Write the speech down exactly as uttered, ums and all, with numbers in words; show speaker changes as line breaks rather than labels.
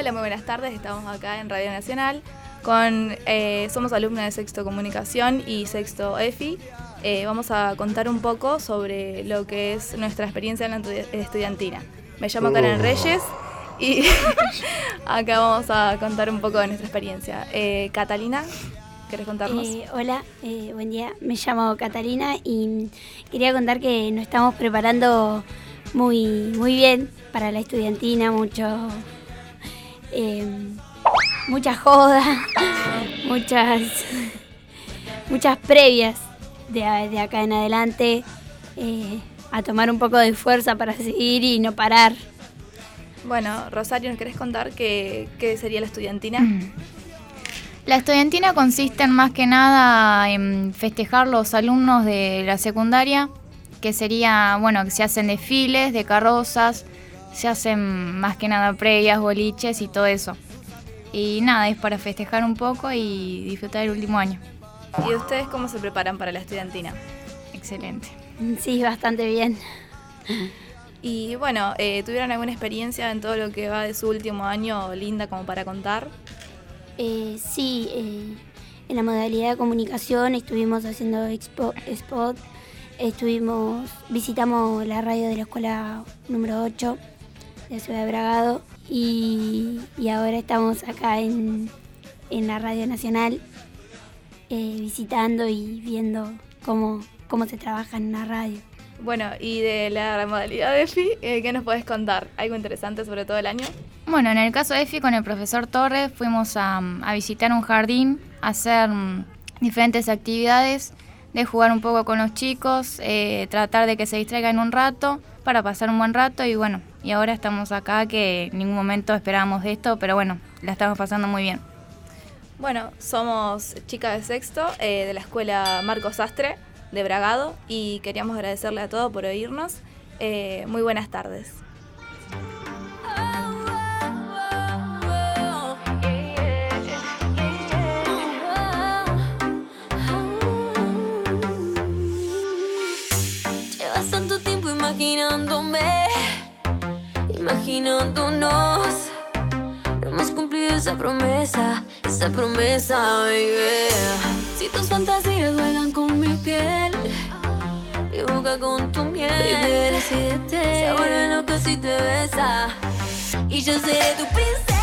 Hola, muy buenas tardes. Estamos acá en Radio Nacional. Con, eh, somos alumnos de Sexto Comunicación y Sexto E F I. Eh, vamos a contar un poco sobre lo que es nuestra experiencia en la estudiantina. Me llamo Karen Reyes y acá vamos a contar un poco de nuestra experiencia. Eh, Catalina, ¿querés contarnos?
Eh, hola, eh, buen día. Me llamo Catalina y quería contar que nos estamos preparando muy, muy bien para la estudiantina, mucho, eh, mucha joda, muchas, muchas previas de, de acá en adelante, eh, a tomar un poco de fuerza para seguir y no parar.
Bueno, Rosario, ¿nos querés contar qué, qué sería la estudiantina?
Mm. La estudiantina consiste en más que nada en festejar los alumnos de la secundaria, que sería, bueno, que se hacen desfiles de carrozas, se hacen más que nada previas, boliches y todo eso. Y nada, es para festejar un poco y disfrutar el último año.
¿Y ustedes cómo se preparan para la estudiantina?
Excelente.
Sí, bastante bien.
Y bueno, eh, ¿tuvieron alguna experiencia en todo lo que va de su último año linda como para contar?
Eh, sí, eh, en la modalidad de comunicación estuvimos haciendo expo, spot, estuvimos, visitamos la radio de la escuela número ocho de la ciudad de Bragado y, y ahora estamos acá en, en la Radio Nacional eh, visitando y viendo cómo, cómo se trabaja en una radio.
Bueno, y de la modalidad de E F I, eh, ¿qué nos podés contar? ¿Algo interesante sobre todo el año?
Bueno, en el caso de E F I, con el profesor Torres, fuimos a, a visitar un jardín, a hacer um, diferentes actividades, de jugar un poco con los chicos, eh, tratar de que se distraigan un rato, para pasar un buen rato, y bueno, y ahora estamos acá, que en ningún momento esperábamos de esto, pero bueno, la estamos pasando muy bien.
Bueno, somos chicas de sexto, eh, de la escuela Marcos Sastre, de Bragado, y queríamos agradecerle a todos por oírnos. Eh, muy buenas tardes.
Llevas tanto tiempo imaginándome, imaginándonos. No hemos cumplido esa promesa, esa promesa, baby. Si tus fantasías juegan con mi piel, mi boca con tu miel, baby, decídete. Se vuelve loca si te besa y yo seré tu princesa.